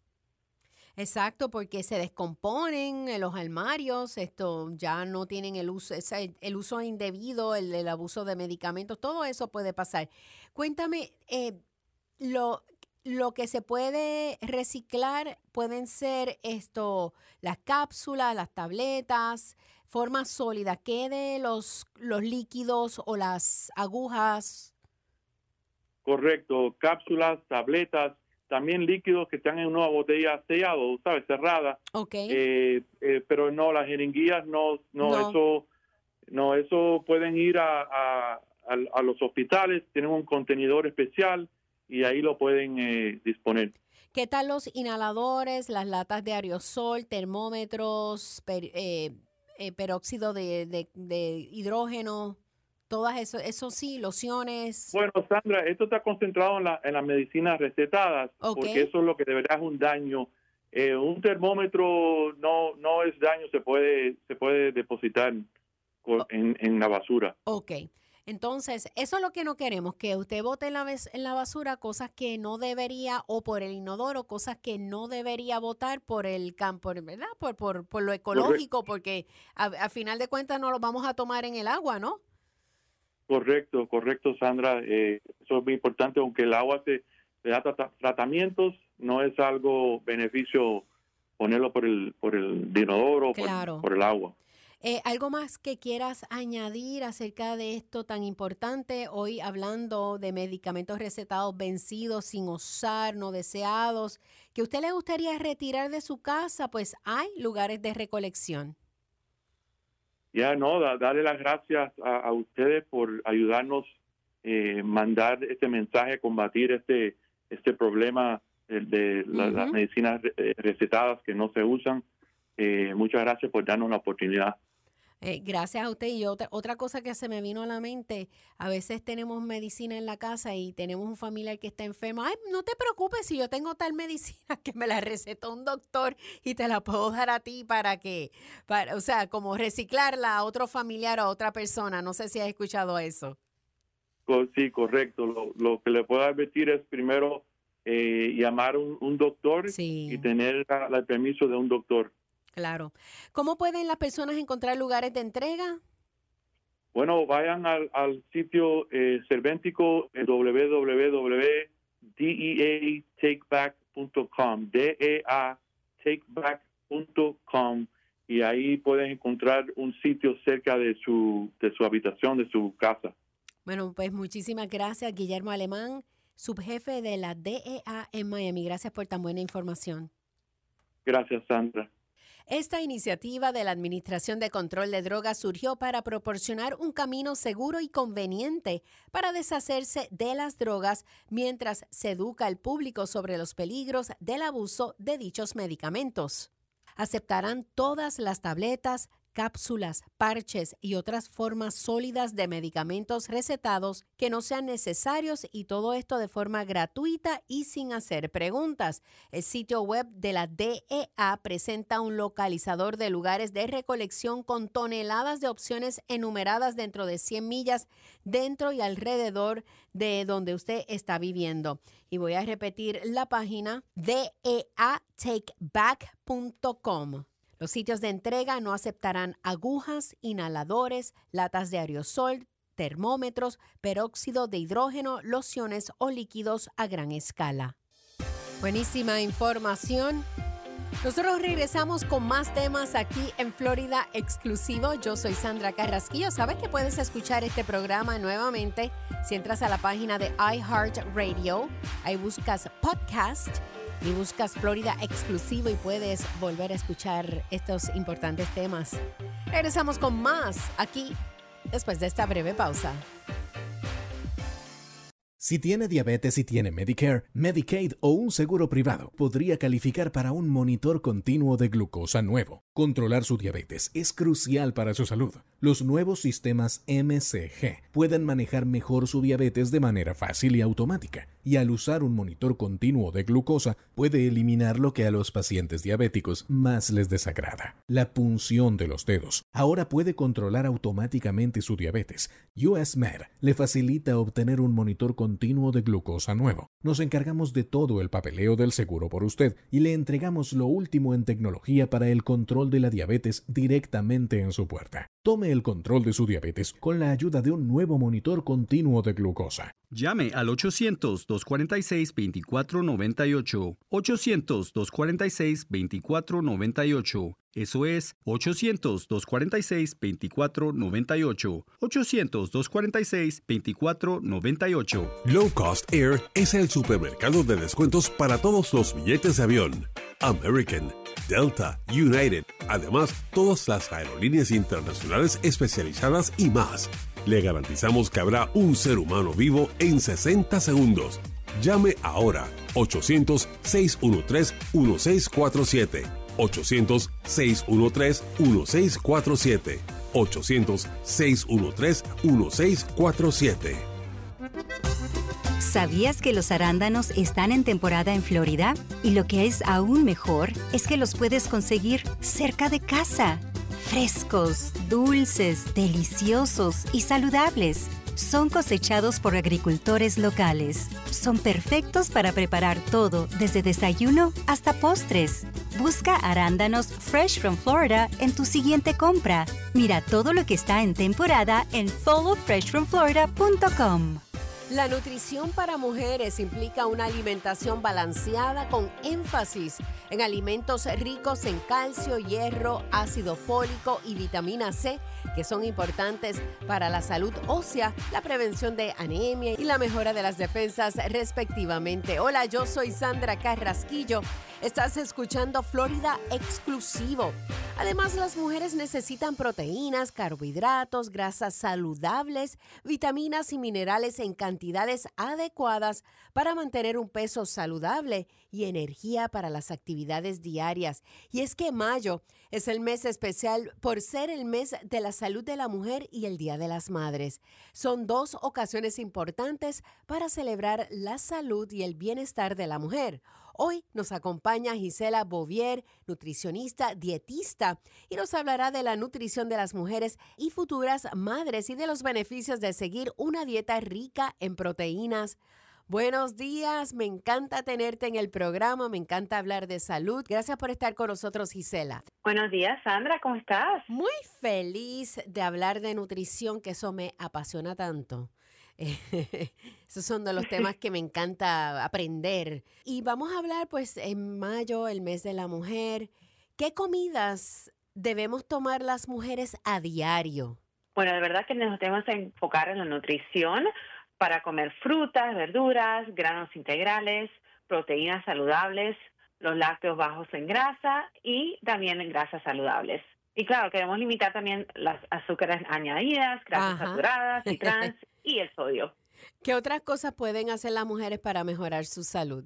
Exacto, porque se descomponen en los armarios, esto ya no tienen el uso, ese, el uso indebido, el, el abuso de medicamentos, todo eso puede pasar. Cuéntame, eh, lo... Lo que se puede reciclar pueden ser esto, las cápsulas, las tabletas, formas sólidas. ¿Qué de los, los líquidos o las agujas? Correcto, cápsulas, tabletas, también líquidos que están en una botella sellada, ¿sabes? Cerrada. Okay. Eh, eh, pero no, las jeringuillas no, no, no, eso, no, eso pueden ir a, a, a, a los hospitales, tienen un contenedor especial y ahí lo pueden eh, disponer. ¿Qué tal los inhaladores, las latas de aerosol, termómetros, per, eh, eh, peróxido de, de, de hidrógeno, todas eso, eso sí, lociones? Bueno, Sandra, esto está concentrado en, la, en las medicinas recetadas, okay. porque eso es lo que de verdad es un daño eh, un termómetro no no es daño, se puede se puede depositar con, en, en la basura. Ok. Entonces, eso es lo que no queremos, que usted bote en la, en la basura cosas que no debería, o por el inodoro, cosas que no debería botar por el campo, ¿verdad? Por, por, por lo ecológico, correcto. Porque a, a final de cuentas no lo vamos a tomar en el agua, ¿no? Correcto, correcto, Sandra. Eh, eso es muy importante, aunque el agua se, se da tra- tratamientos, no es algo beneficio ponerlo por el, por el inodoro, claro. por, por el agua. Eh, ¿Algo más que quieras añadir acerca de esto tan importante? Hoy hablando de medicamentos recetados vencidos, sin usar, no deseados, que a usted le gustaría retirar de su casa, pues hay lugares de recolección. Ya, no, da, darle las gracias a, a ustedes por ayudarnos eh, mandar este mensaje, combatir este, este problema de, de la, uh-huh. las medicinas recetadas que no se usan. Eh, muchas gracias por darnos la oportunidad. Eh, gracias a usted. Y otra, otra cosa que se me vino a la mente, a veces tenemos medicina en la casa y tenemos un familiar que está enfermo. Ay, no te preocupes, si yo tengo tal medicina que me la recetó un doctor y te la puedo dar a ti para que, para, o sea, como reciclarla a otro familiar o a otra persona. No sé si has escuchado eso. Sí, correcto. Lo, lo que le puedo advertir es primero eh, llamar a un, un doctor sí. y tener la, la, el permiso de un doctor. Claro. ¿Cómo pueden las personas encontrar lugares de entrega? Bueno, vayan al, al sitio eh, Servéntico, eh, w w w punto d e a take back punto com, D E A take back punto com, y ahí pueden encontrar un sitio cerca de su, de su habitación, de su casa. Bueno, pues muchísimas gracias, Guillermo Alemán, subjefe de la D E A en Miami. Gracias por tan buena información. Gracias, Sandra. Esta iniciativa de la Administración de Control de Drogas surgió para proporcionar un camino seguro y conveniente para deshacerse de las drogas mientras se educa al público sobre los peligros del abuso de dichos medicamentos. Aceptarán todas las tabletas, cápsulas, parches y otras formas sólidas de medicamentos recetados que no sean necesarios, y todo esto de forma gratuita y sin hacer preguntas. El sitio web de la D E A presenta un localizador de lugares de recolección con toneladas de opciones enumeradas dentro de cien millas dentro y alrededor de donde usted está viviendo. Y voy a repetir la página D E A take back punto com. Los sitios de entrega no aceptarán agujas, inhaladores, latas de aerosol, termómetros, peróxido de hidrógeno, lociones o líquidos a gran escala. Buenísima información. Nosotros regresamos con más temas aquí en Florida Exclusivo. Yo soy Sandra Carrasquillo. Sabes que puedes escuchar este programa nuevamente si entras a la página de iHeartRadio. Ahí buscas podcast y buscas Florida Exclusivo y puedes volver a escuchar estos importantes temas. Regresamos con más aquí después de esta breve pausa. Si tiene diabetes y tiene Medicare, Medicaid o un seguro privado, podría calificar para un monitor continuo de glucosa nuevo. Controlar su diabetes es crucial para su salud. Los nuevos sistemas M C G pueden manejar mejor su diabetes de manera fácil y automática, y al usar un monitor continuo de glucosa puede eliminar lo que a los pacientes diabéticos más les desagrada: la punción de los dedos. Ahora puede controlar automáticamente su diabetes. U S Med le facilita obtener un monitor continuo de glucosa nuevo. Nos encargamos de todo el papeleo del seguro por usted y le entregamos lo último en tecnología para el control de la diabetes directamente en su puerta. Tome el control de su diabetes con la ayuda de un nuevo monitor continuo de glucosa. Llame al ochocientos, dos cuarenta y seis, veinticuatro noventa y ocho. ochocientos, dos cuarenta y seis, veinticuatro noventa y ocho. Eso es ochocientos, dos cuarenta y seis, veinticuatro noventa y ocho. ochocientos, dos cuarenta y seis, veinticuatro noventa y ocho. Low Cost Air es el supermercado de descuentos para todos los billetes de avión. American, Delta, United, además todas las aerolíneas internacionales especializadas y más. Le garantizamos que habrá un ser humano vivo en sesenta segundos. Llame ahora ochocientos, seis uno tres, uno seis cuatro siete. ochocientos, seis uno tres, uno seis cuatro siete. ochocientos, seis uno tres, uno seis cuatro siete. ¿Sabías que los arándanos están en temporada en Florida? Y lo que es aún mejor es que los puedes conseguir cerca de casa. Frescos, dulces, deliciosos y saludables. Son cosechados por agricultores locales. Son perfectos para preparar todo, desde desayuno hasta postres. Busca arándanos Fresh from Florida en tu siguiente compra. Mira todo lo que está en temporada en follow fresh from florida punto com. La nutrición para mujeres implica una alimentación balanceada con énfasis en alimentos ricos en calcio, hierro, ácido fólico y vitamina C, que son importantes para la salud ósea, la prevención de anemia y la mejora de las defensas respectivamente. Hola, yo soy Sandra Carrasquillo. Estás escuchando Florida Exclusivo. Además, las mujeres necesitan proteínas, carbohidratos, grasas saludables, vitaminas y minerales en cantidades adecuadas para mantener un peso saludable y energía para las actividades diarias. Y es que mayo es el mes especial por ser el mes de la salud de la mujer y el Día de las Madres. Son dos ocasiones importantes para celebrar la salud y el bienestar de la mujer. Hoy nos acompaña Gisela Bouvier, nutricionista, dietista, y nos hablará de la nutrición de las mujeres y futuras madres y de los beneficios de seguir una dieta rica en proteínas. Buenos días, me encanta tenerte en el programa, me encanta hablar de salud. Gracias por estar con nosotros, Gisela. Buenos días, Sandra, ¿cómo estás? Muy feliz de hablar de nutrición, que eso me apasiona tanto. Esos son de los temas que me encanta aprender. Y vamos a hablar, pues, en mayo, el mes de la mujer. ¿Qué comidas debemos tomar las mujeres a diario? Bueno, de verdad que nos tenemos que enfocar en la nutrición para comer frutas, verduras, granos integrales, proteínas saludables, los lácteos bajos en grasa y también en grasas saludables. Y claro, queremos limitar también las azúcares añadidas, grasas Ajá. saturadas y trans y el sodio. ¿Qué otras cosas pueden hacer las mujeres para mejorar su salud?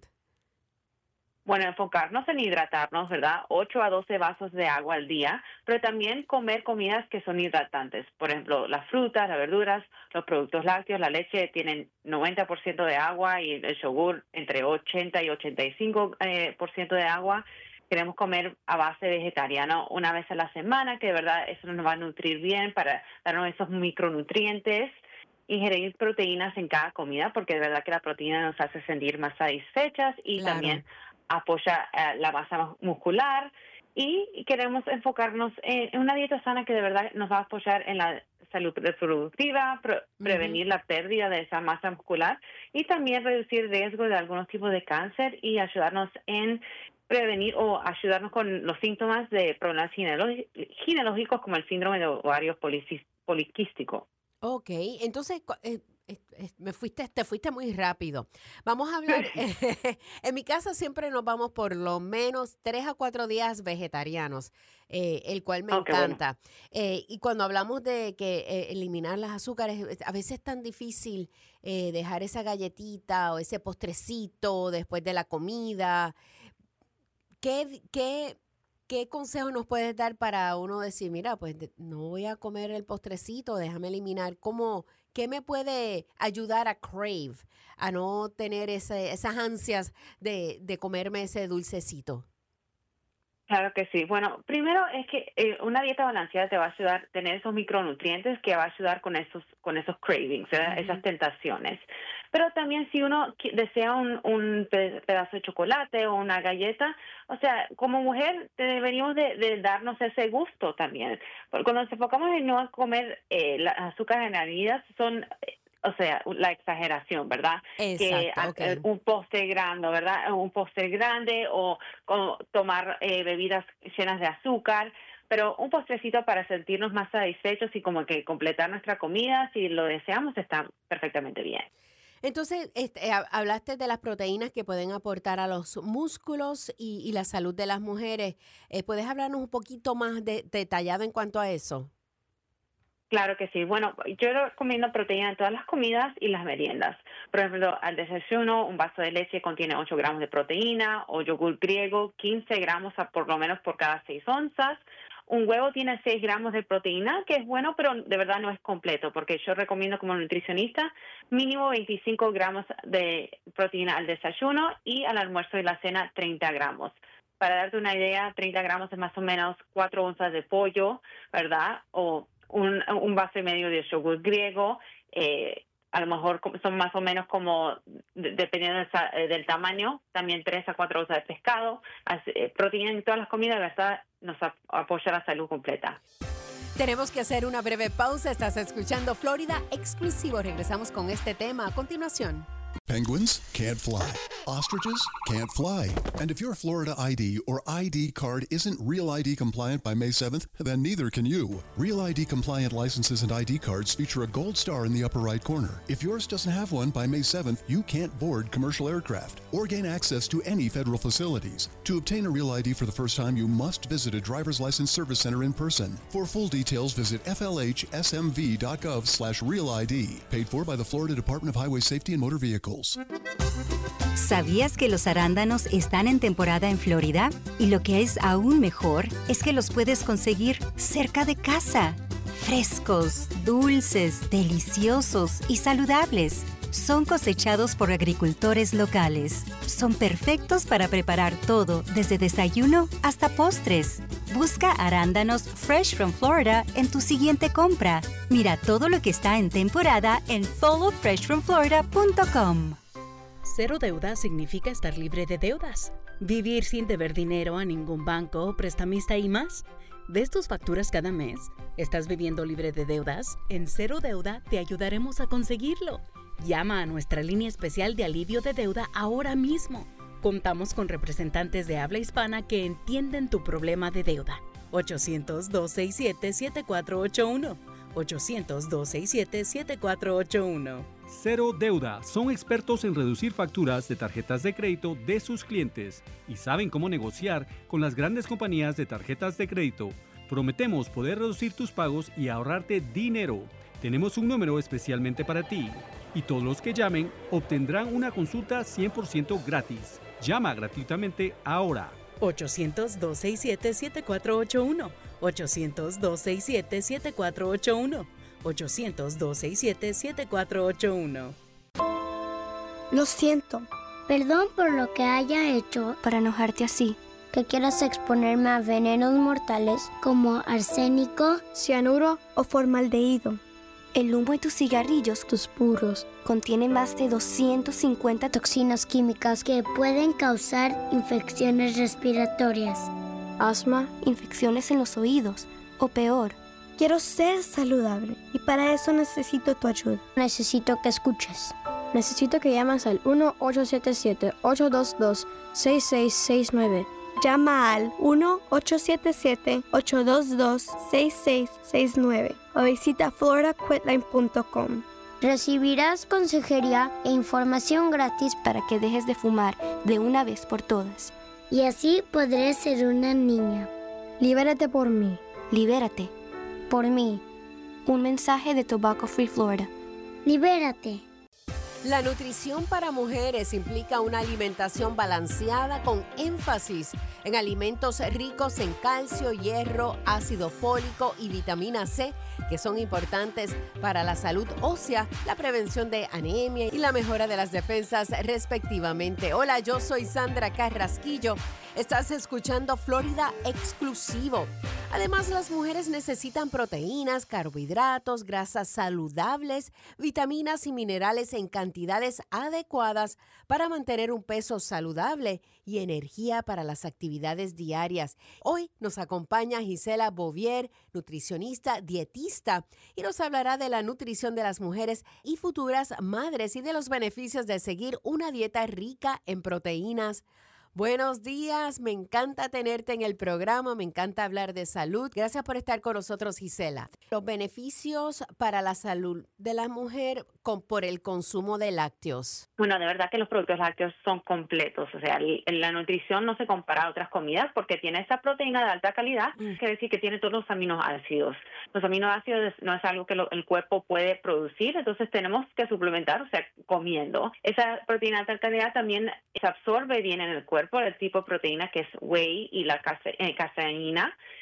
Bueno, enfocarnos en hidratarnos, ¿verdad? ocho a doce vasos de agua al día, pero también comer comidas que son hidratantes. Por ejemplo, las frutas, las verduras, los productos lácteos, la leche tienen noventa por ciento de agua y el yogur entre ochenta y ochenta y cinco por ciento de agua. Queremos comer a base vegetariana una vez a la semana, que de verdad eso nos va a nutrir bien para darnos esos micronutrientes. Ingerir proteínas en cada comida, porque de verdad que la proteína nos hace sentir más satisfechas y Claro. también apoya uh, la masa muscular. Y queremos enfocarnos en, en una dieta sana que de verdad nos va a apoyar en la salud reproductiva, pre- prevenir la pérdida de esa masa muscular y también reducir el riesgo de algunos tipos de cáncer y ayudarnos en prevenir o ayudarnos con los síntomas de problemas ginealógicos, ginealógicos como el síndrome de ovario policis- poliquístico. Ok, entonces cu- eh, eh, eh, me fuiste, te fuiste muy rápido. Vamos a hablar, eh, en mi casa siempre nos vamos por lo menos tres a cuatro días vegetarianos, eh, el cual me Oh, qué bueno. encanta. Eh, y cuando hablamos de que eh, eliminar las azúcares, eh, a veces es tan difícil eh, dejar esa galletita o ese postrecito después de la comida. ¿Qué, qué, qué consejo nos puedes dar para uno decir, mira, pues de- no voy a comer el postrecito, déjame eliminar? ¿Cómo, qué me puede ayudar a crave, a no tener ese, esas ansias de, de comerme ese dulcecito? Claro que sí. Bueno, primero es que eh, una dieta balanceada te va a ayudar a tener esos micronutrientes que va a ayudar con esos con esos cravings, ¿verdad? Ujú. Esas tentaciones. Pero también si uno qui- desea un, un pe- pedazo de chocolate o una galleta, o sea, como mujer deberíamos de, de darnos ese gusto también. Porque cuando nos enfocamos en no comer eh, las azúcares añadidas, son... eh, o sea, la exageración, ¿verdad? Que Exacto, a- ok. eh, un postre grande, ¿verdad? Un postre grande o, o tomar eh, bebidas llenas de azúcar, pero un postrecito para sentirnos más satisfechos y como que completar nuestra comida, si lo deseamos, está perfectamente bien. Entonces, este, ha- hablaste de las proteínas que pueden aportar a los músculos y, y la salud de las mujeres. Eh, ¿Puedes hablarnos un poquito más de- detallado en cuanto a eso? Claro que sí. Bueno, yo recomiendo proteína en todas las comidas y las meriendas. Por ejemplo, al desayuno, un vaso de leche contiene ocho gramos de proteína, o yogur griego, quince gramos a por lo menos por cada seis onzas, Un huevo tiene seis gramos de proteína, que es bueno, pero de verdad no es completo, porque yo recomiendo como nutricionista mínimo veinticinco gramos de proteína al desayuno y al almuerzo y la cena treinta gramos. Para darte una idea, treinta gramos es más o menos cuatro onzas de pollo, ¿verdad? O un, un vaso y medio de yogur griego, eh, a lo mejor son más o menos como, dependiendo del, del tamaño, también tres a cuatro onzas de pescado. Así, eh, proteína en todas las comidas, ¿verdad? Nos ap- apoya la salud completa. Tenemos que hacer una breve pausa. Estás escuchando Florida Exclusivo. Regresamos con este tema a continuación. Penguins can't fly. Ostriches can't fly. And if your Florida I D or I D card isn't Real I D compliant by May seventh, then neither can you. Real I D compliant licenses and I D cards feature a gold star in the upper right corner. If yours doesn't have one by May seventh, you can't board commercial aircraft or gain access to any federal facilities. To obtain a Real I D for the first time, you must visit a driver's license service center in person. For full details, visit flhsmv.gov slash real ID. Paid for by the Florida Department of Highway Safety and Motor Vehicles. ¿Sabías que los arándanos están en temporada en Florida? Y lo que es aún mejor es que los puedes conseguir cerca de casa. Frescos, dulces, deliciosos y saludables. Son cosechados por agricultores locales. Son perfectos para preparar todo, desde desayuno hasta postres. Busca arándanos Fresh from Florida en tu siguiente compra. Mira todo lo que está en temporada en follow fresh from florida punto com. Cero deuda significa estar libre de deudas, vivir sin deber dinero a ningún banco o prestamista y más. ¿Ves tus facturas cada mes? ¿Estás viviendo libre de deudas? En Cero Deuda te ayudaremos a conseguirlo. Llama a nuestra línea especial de alivio de deuda ahora mismo. Contamos con representantes de habla hispana que entienden tu problema de deuda. ochocientos, dos seis siete, siete cuatro ocho uno. ochocientos, dos seis siete, siete cuatro ocho uno. Cero Deuda son expertos en reducir facturas de tarjetas de crédito de sus clientes y saben cómo negociar con las grandes compañías de tarjetas de crédito. Prometemos poder reducir tus pagos y ahorrarte dinero. Tenemos un número especialmente para ti y todos los que llamen obtendrán una consulta cien por ciento gratis. Llama gratuitamente ahora. ochocientos, dos seis siete, siete cuatro ocho uno. ochocientos, dos seis siete, siete cuatro ocho uno. ochocientos, dos seis siete, siete cuatro ocho uno. Lo siento. Perdón por lo que haya hecho para enojarte así. Que quieras exponerme a venenos mortales como arsénico, cianuro o formaldehído. El humo de tus cigarrillos, tus puros, contienen más de doscientas cincuenta toxinas químicas que pueden causar infecciones respiratorias, asma, infecciones en los oídos o peor. Quiero ser saludable y para eso necesito tu ayuda. Necesito que escuches. Necesito que llames al uno ocho siete siete, ocho dos dos, seis seis seis nueve. Llama al uno ocho siete siete, ocho dos dos, seis seis seis nueve o visita florida quitline punto com. Recibirás consejería e información gratis para que dejes de fumar de una vez por todas. Y así podré ser una niña. Libérate por mí. Libérate. Por mí. Un mensaje de Tobacco Free Florida. Libérate. La nutrición para mujeres implica una alimentación balanceada con énfasis en alimentos ricos en calcio, hierro, ácido fólico y vitamina C, que son importantes para la salud ósea, la prevención de anemia y la mejora de las defensas respectivamente. Hola, yo soy Sandra Carrasquillo. Estás escuchando Florida Exclusivo. Además, las mujeres necesitan proteínas, carbohidratos, grasas saludables, vitaminas y minerales en cantidades adecuadas para mantener un peso saludable y energía para las actividades diarias. Hoy nos acompaña Gisela Bouvier, nutricionista, dietista, y nos hablará de la nutrición de las mujeres y futuras madres y de los beneficios de seguir una dieta rica en proteínas. Buenos días, me encanta tenerte en el programa, me encanta hablar de salud. Gracias por estar con nosotros, Gisela. Los beneficios para la salud de la mujer con, por el consumo de lácteos. Bueno, de verdad que los productos lácteos son completos, o sea, el, la nutrición no se compara a otras comidas porque tiene esa proteína de alta calidad, mm. quiere decir que tiene todos los aminoácidos. Los aminoácidos no es algo que lo, el cuerpo puede producir, entonces tenemos que suplementar, o sea, comiendo. Esa proteína de alta calidad también se absorbe bien en el cuerpo, el tipo de proteína que es whey y la case, eh, caseína.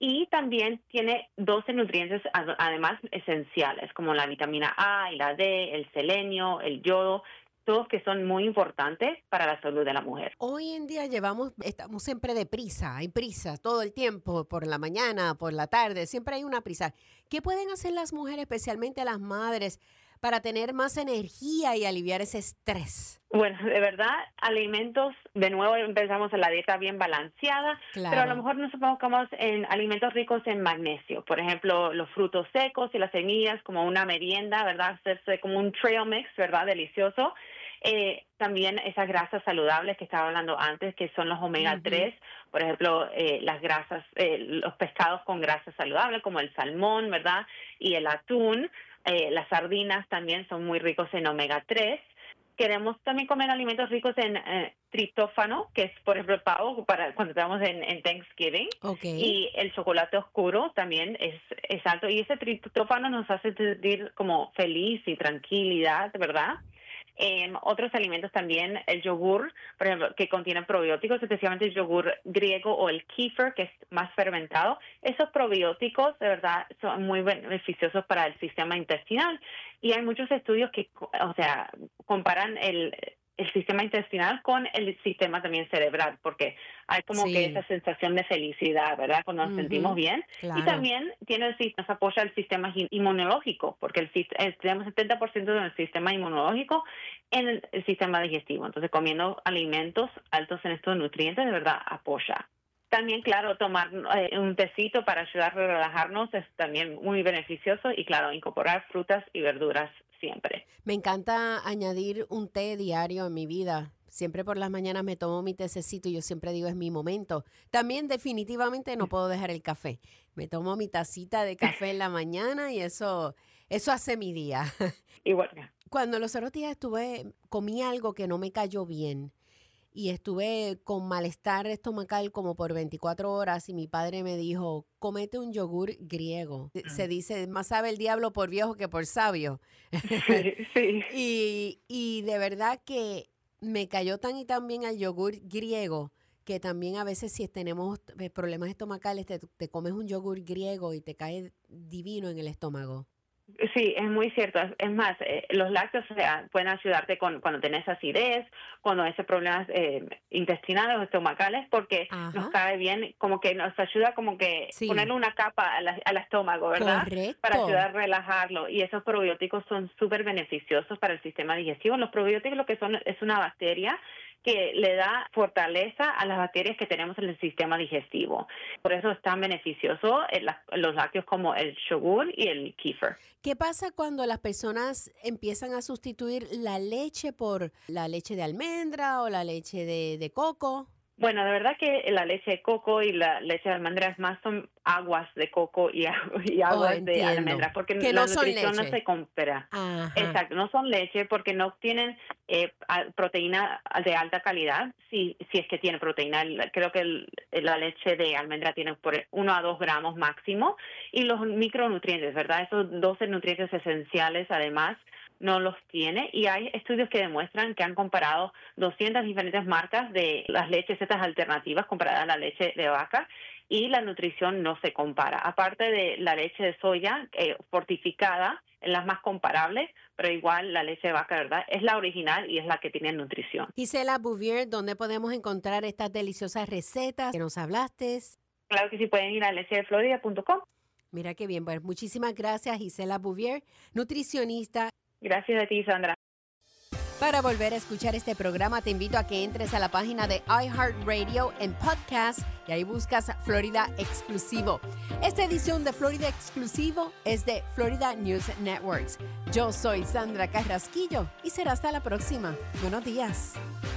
y también tiene doce nutrientes además esenciales, como la vitamina A y la D, el selenio, el yodo, todos que son muy importantes para la salud de la mujer. Hoy en día llevamos, estamos siempre deprisa, hay prisa todo el tiempo, por la mañana, por la tarde, siempre hay una prisa. ¿Qué pueden hacer las mujeres, especialmente las madres, para tener más energía y aliviar ese estrés? Bueno, de verdad, alimentos, de nuevo empezamos en la dieta bien balanceada, claro. Pero a lo mejor nos enfocamos en alimentos ricos en magnesio. Por ejemplo, los frutos secos y las semillas como una merienda, ¿verdad? Hacerse como un trail mix, ¿verdad? Delicioso. Eh, también esas grasas saludables que estaba hablando antes, que son los omega tres, uh-huh. Por ejemplo, eh, las grasas, eh, los pescados con grasas saludables como el salmón, ¿verdad? Y el atún. Eh, las sardinas también son muy ricos en omega tres. Queremos también comer alimentos ricos en eh, triptófano, que es, por ejemplo, el pavo para cuando estamos en, en Thanksgiving. Okay. Y el chocolate oscuro también es, es alto. Y ese triptófano nos hace sentir como feliz y tranquilidad, ¿verdad? Eh, otros alimentos también, el yogur, por ejemplo, que contiene probióticos, especialmente el yogur griego o el kefir, que es más fermentado. Esos probióticos, de verdad, son muy beneficiosos para el sistema intestinal. Y hay muchos estudios que, o sea, comparan el... el sistema intestinal con el sistema también cerebral, porque hay como sí. que esa sensación de felicidad, ¿verdad? Cuando nos uh-huh. sentimos bien. Claro. Y también tiene el, nos apoya el sistema inmunológico, porque el, el, tenemos setenta por ciento del sistema inmunológico en el, el sistema digestivo. Entonces, comiendo alimentos altos en estos nutrientes, de verdad, apoya. También, claro, tomar eh, un tecito para ayudar a relajarnos es también muy beneficioso y, claro, incorporar frutas y verduras siempre. Me encanta añadir un té diario en mi vida. Siempre por las mañanas me tomo mi tececito y yo siempre digo es mi momento. También definitivamente no puedo dejar el café. Me tomo mi tacita de café en la mañana y eso, eso hace mi día. Igual. Cuando los otros días estuve, comí algo que no me cayó bien. Y estuve con malestar estomacal como por veinticuatro horas y mi padre me dijo, cómete un yogur griego. Mm. Se dice, más sabe el diablo por viejo que por sabio. Sí, sí. y, y de verdad que me cayó tan y tan bien el yogur griego que también a veces si tenemos problemas estomacales te, te comes un yogur griego y te cae divino en el estómago. Sí, es muy cierto. Es más, eh, los lácteos o sea, pueden ayudarte con cuando tenés acidez, cuando ese problemas eh, intestinales o estomacales, porque Ajá. nos cae bien, como que nos ayuda como que sí. ponerle una capa al, al estómago, ¿verdad? Correcto. Para ayudar a relajarlo. Y esos probióticos son súper beneficiosos para el sistema digestivo. Los probióticos lo que son es una bacteria que le da fortaleza a las bacterias que tenemos en el sistema digestivo. Por eso es tan beneficioso el, los lácteos como el yogur y el kefir. ¿Qué pasa cuando las personas empiezan a sustituir la leche por la leche de almendra o la leche de, de coco? Bueno, de verdad que la leche de coco y la leche de almendras más son aguas de coco y, y aguas oh, de almendras, porque que la no nutrición son no se compra. Ajá. Exacto, no son leche porque no tienen eh, proteína de alta calidad, si, si es que tiene proteína. Creo que el, la leche de almendra tiene por uno a dos gramos máximo, y los micronutrientes, ¿verdad? Esos doce nutrientes esenciales además no los tiene, y hay estudios que demuestran que han comparado doscientas diferentes marcas de las leches estas alternativas comparadas a la leche de vaca, y la nutrición no se compara. Aparte de la leche de soya eh, fortificada, es la más comparable, pero igual la leche de vaca, ¿verdad? Es la original y es la que tiene nutrición. Gisela Bouvier, ¿dónde podemos encontrar estas deliciosas recetas que nos hablaste? Claro que sí, pueden ir a leche de florida punto com. Mira qué bien, pues muchísimas gracias, Gisela Bouvier, nutricionista. Gracias a ti, Sandra. Para volver a escuchar este programa, te invito a que entres a la página de iHeartRadio en podcast y ahí buscas Florida Exclusivo. Esta edición de Florida Exclusivo es de Florida News Networks. Yo soy Sandra Carrasquillo y será hasta la próxima. Buenos días.